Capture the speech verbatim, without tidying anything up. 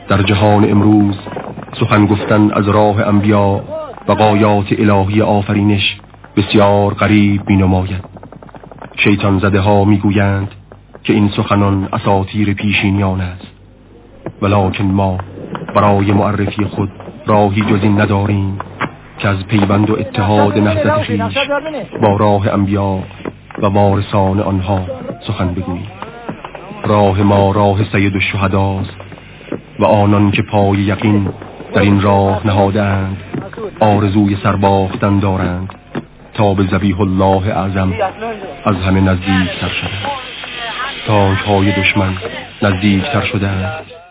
در جهان امروز سخن گفتن از راه انبیا و غایات الهی آفرینش بسیار غریب می نماید. شیطان زده ها می گویند که این سخنان اساطیر پیشینیان است، ولکن ما برای معرفی خود راهی جز این نداریم که از پیوند و اتحاد نهضت خویش با راه انبیا و وارثان آنها سخن بگوییم. راه ما راه سید الشهداست و آنان که پای یقین در این راه نهادند آرزوی سرباختن دارند تا به ذبیح الله اعظم از همه نزدیک تر شدند. تانک های دشمن نزدیک تر شدند